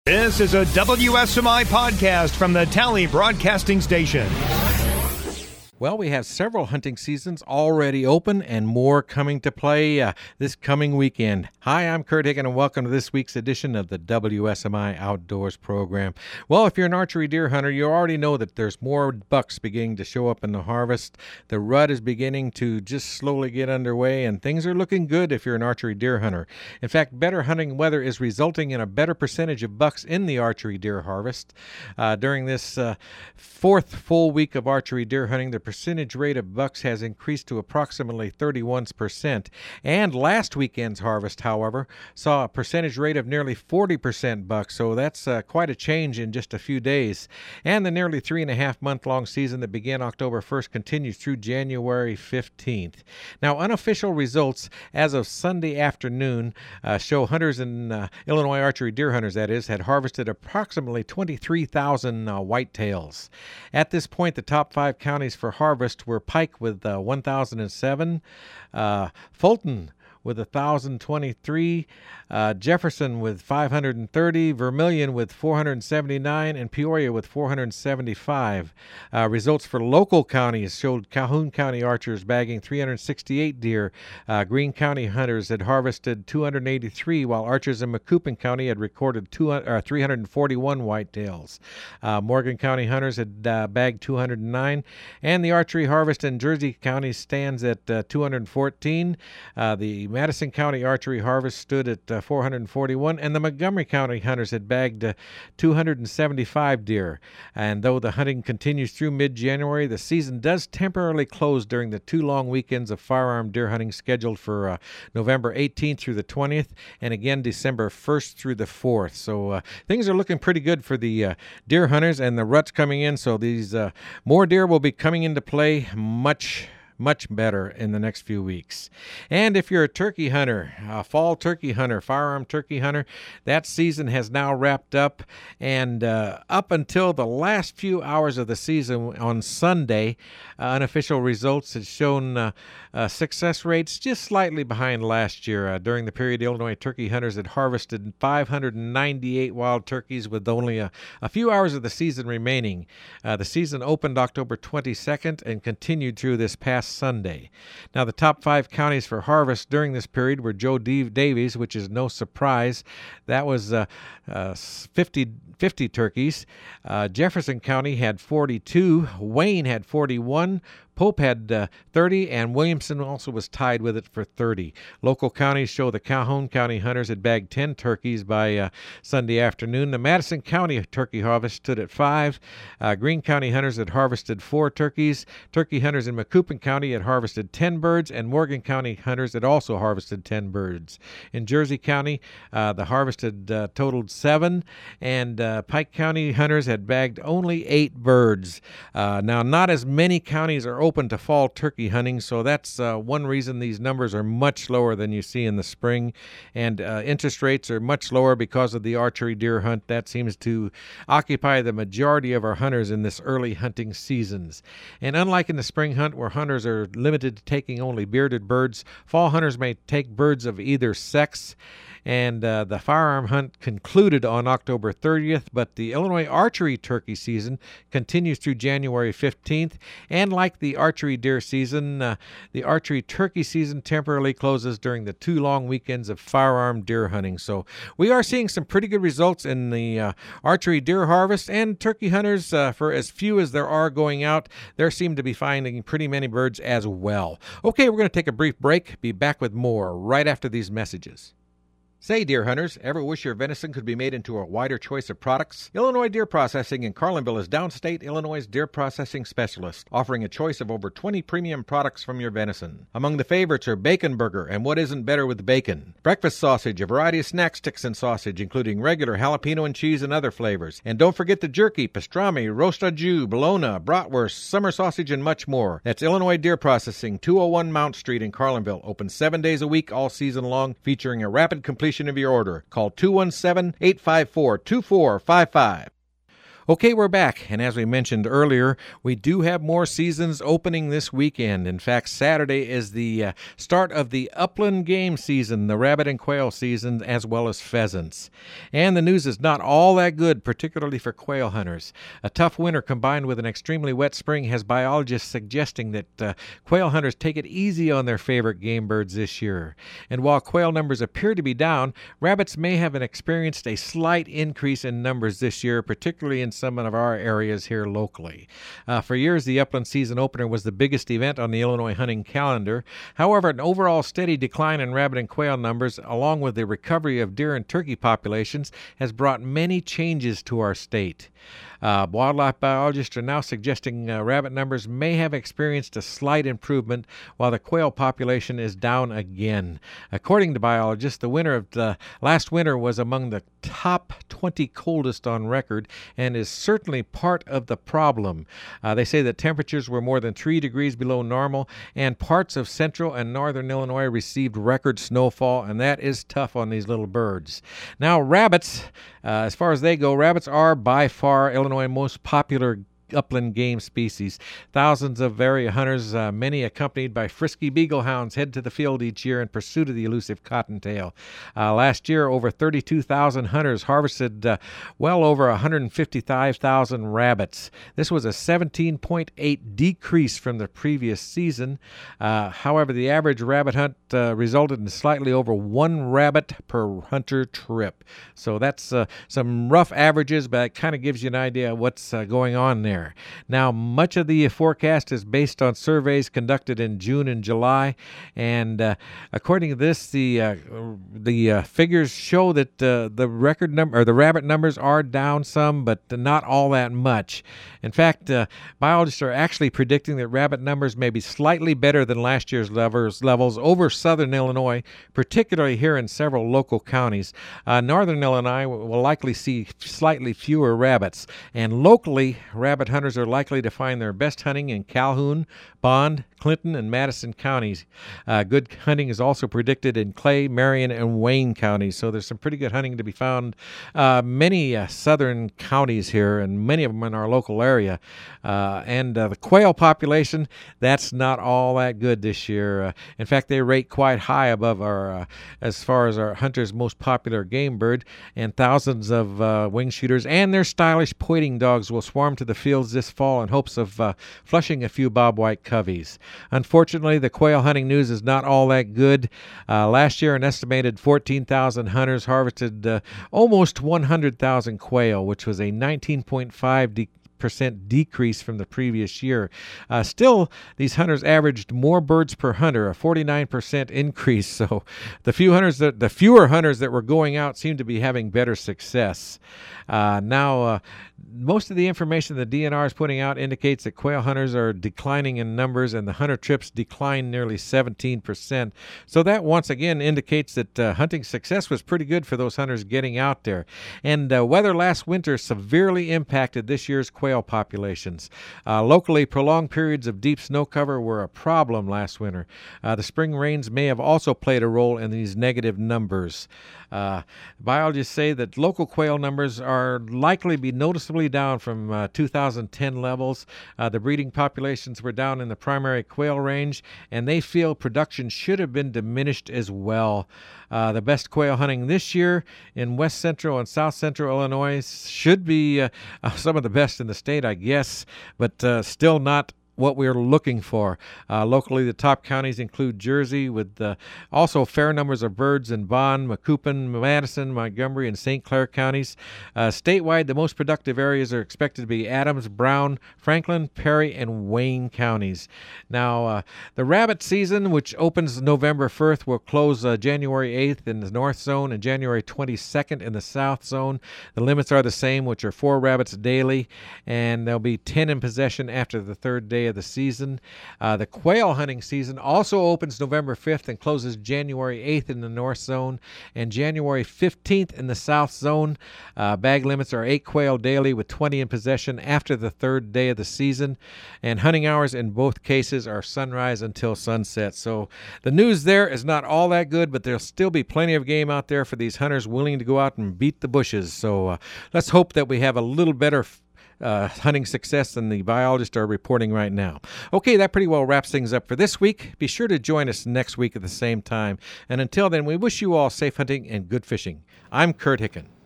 This is a WSMI podcast from the Tally Broadcasting Station. Well, we have several hunting seasons already open and more coming to play this coming weekend. Hi, I'm Kurt Higgin, and welcome to this week's edition of the WSMI Outdoors program. Well, if you're an archery deer hunter, you already know that there's more bucks beginning to show up in the harvest. The rut is beginning to just slowly get underway, and things are looking good if you're an archery deer hunter. In fact, better hunting weather is resulting in a better percentage of bucks in the archery deer harvest. During this fourth full week of archery deer hunting, the percentage rate of bucks has increased to approximately 31%. And last weekend's harvest, however, saw a percentage rate of nearly 40% bucks, so that's quite a change in just a few days. And the nearly 3.5-month-long season that began October 1st continues through January 15th. Now, unofficial results as of Sunday afternoon show hunters in Illinois archery deer hunters, that is, had harvested approximately 23,000 whitetails. At this point, the top 5 counties for harvest were Pike with 1,007, Fulton with 1,023, Jefferson with 530, Vermilion with 479, and Peoria with 475. Results for local counties showed Calhoun County archers bagging 368 deer. Greene County hunters had harvested 283, while archers in Macoupin County had recorded 341 whitetails. Morgan County hunters had bagged 209, and the archery harvest in Jersey County stands at 214. The Madison County archery harvest stood at 441, and the Montgomery County hunters had bagged 275 deer. And though the hunting continues through mid-January, the season does temporarily close during the 2 long weekends of firearm deer hunting scheduled for November 18th through the 20th, and again December 1st through the 4th. So things are looking pretty good for the deer hunters, and the rut's coming in, so these more deer will be coming into play much better in the next few weeks. And if you're a turkey hunter, a fall turkey hunter, firearm turkey hunter, that season has now wrapped up. And up until the last few hours of the season on Sunday, unofficial results had shown success rates just slightly behind last year. During the period, Illinois turkey hunters had harvested 598 wild turkeys with only a few hours of the season remaining. The season opened October 22nd and continued through this past Sunday. Now, the top 5 counties for harvest during this period were Joe Daviess, which is no surprise. That was 50 turkeys. Jefferson County had 42. Wayne had 41. Pope had 30, and Williamson also was tied with it for 30. Local counties show the Calhoun County hunters had bagged 10 turkeys by Sunday afternoon. The Madison County turkey harvest stood at 5. Greene County hunters had harvested 4 turkeys. Turkey hunters in Macoupin County had harvested 10 birds, and Morgan County hunters had also harvested 10 birds. In Jersey County, the harvest had totaled 7, and Pike County hunters had bagged only 8 birds. Now, not as many counties are open to fall turkey hunting, so that's one reason these numbers are much lower than you see in the spring. And interest rates are much lower because of the archery deer hunt. That seems to occupy the majority of our hunters in this early hunting seasons. And unlike in the spring hunt, where hunters are limited to taking only bearded birds, fall hunters may take birds of either sex. And the firearm hunt concluded on October 30th, but the Illinois archery turkey season continues through January 15th. And like the archery deer season, the archery turkey season temporarily closes during the 2 long weekends of firearm deer hunting. So we are seeing some pretty good results in the archery deer harvest, and turkey hunters, for as few as there are going out, there seem to be finding pretty many birds as well. Okay, we're going to take a brief break. Be back with more right after these messages. Say, deer hunters, ever wish your venison could be made into a wider choice of products? Illinois Deer Processing in Carlinville is downstate Illinois' deer processing specialist, offering a choice of over 20 premium products from your venison. Among the favorites are Bacon Burger and What Isn't Better with Bacon, breakfast sausage, a variety of snack sticks and sausage, including regular jalapeno and cheese and other flavors. And don't forget the jerky, pastrami, roast au jus, bologna, bratwurst, summer sausage, and much more. That's Illinois Deer Processing, 201 Mount Street in Carlinville, open 7 days a week all season long, featuring a rapid completion of your order. Call 217-854-2455. Okay, we're back, and as we mentioned earlier, we do have more seasons opening this weekend. In fact, Saturday is the start of the upland game season, the rabbit and quail season, as well as pheasants. And the news is not all that good, particularly for quail hunters. A tough winter combined with an extremely wet spring has biologists suggesting that quail hunters take it easy on their favorite game birds this year. And while quail numbers appear to be down, rabbits may have experienced a slight increase in numbers this year, particularly in some of our areas here locally. For years, the upland season opener was the biggest event on the Illinois hunting calendar. However, an overall steady decline in rabbit and quail numbers, along with the recovery of deer and turkey populations, has brought many changes to our state. Wildlife biologists are now suggesting rabbit numbers may have experienced a slight improvement, while the quail population is down again. According to biologists, the winter of the last winter was among the top 20 coldest on record and is certainly part of the problem. They say that temperatures were more than 3 degrees below normal, and parts of central and northern Illinois received record snowfall, and that is tough on these little birds. Now, rabbits, as far as they go, rabbits are by far Illinois' most popular upland game species. Thousands of area hunters, many accompanied by frisky beagle hounds, head to the field each year in pursuit of the elusive cottontail. Last year, over 32,000 hunters harvested well over 155,000 rabbits. This was a 17.8 decrease from the previous season. However, the average rabbit hunt resulted in slightly over 1 rabbit per hunter trip. So that's some rough averages, but it kind of gives you an idea of what's going on there. Now, much of the forecast is based on surveys conducted in June and July, and according to this, the figures show that the rabbit numbers are down some, but not all that much. In fact, biologists are actually predicting that rabbit numbers may be slightly better than last year's levels over southern Illinois, particularly here in several local counties. Northern Illinois will likely see slightly fewer rabbits, and locally, rabbit hunters are likely to find their best hunting in Calhoun, Bond, Clinton, and Madison counties. Good hunting is also predicted in Clay, Marion, and Wayne counties, so there's some pretty good hunting to be found. Many southern counties here, and many of them in our local area. And the quail population, that's not all that good this year. In fact, they rate quite high above our, as far as our hunters' most popular game bird, and thousands of wing shooters and their stylish pointing dogs will swarm to the fields this fall in hopes of flushing a few bobwhite coveys. Unfortunately, the quail hunting news is not all that good. Last year, an estimated 14,000 hunters harvested almost 100,000 quail, which was a 19.5% decrease from the previous year. Still, these hunters averaged more birds per hunter, a 49% increase. So the fewer hunters that were going out seem to be having better success. Now, most of the information the DNR is putting out indicates that quail hunters are declining in numbers, and the hunter trips declined nearly 17%. So that once again indicates that hunting success was pretty good for those hunters getting out there. And weather last winter severely impacted this year's quail populations. Locally, prolonged periods of deep snow cover were a problem last winter. The spring rains may have also played a role in these negative numbers. Biologists say that local quail numbers are likely to be noticeably down from 2010 levels. The breeding populations were down in the primary quail range, and they feel production should have been diminished as well. The best quail hunting this year in west central and south central Illinois should be some of the best in the state, I guess, but still not what we're looking for. Locally, the top counties include Jersey, with also fair numbers of birds in Bond, Macoupin, Madison, Montgomery, and St. Clair counties. Statewide, the most productive areas are expected to be Adams, Brown, Franklin, Perry, and Wayne counties. Now, the rabbit season, which opens November 1st, will close January 8th in the north zone and January 22nd in the south zone. The limits are the same, which are 4 rabbits daily, and there'll be 10 in possession after the third day of the season. The quail hunting season also opens November 5th and closes January 8th in the north zone and January 15th in the south zone. Bag limits are 8 quail daily with 20 in possession after the third day of the season, and hunting hours in both cases are sunrise until sunset. So the news there is not all that good, but there'll still be plenty of game out there for these hunters willing to go out and beat the bushes. So let's hope that we have a little better hunting success than the biologists are reporting right now. Okay, that pretty well wraps things up for this week. Be sure to join us next week at the same time. And until then, we wish you all safe hunting and good fishing. I'm Kurt Hicken.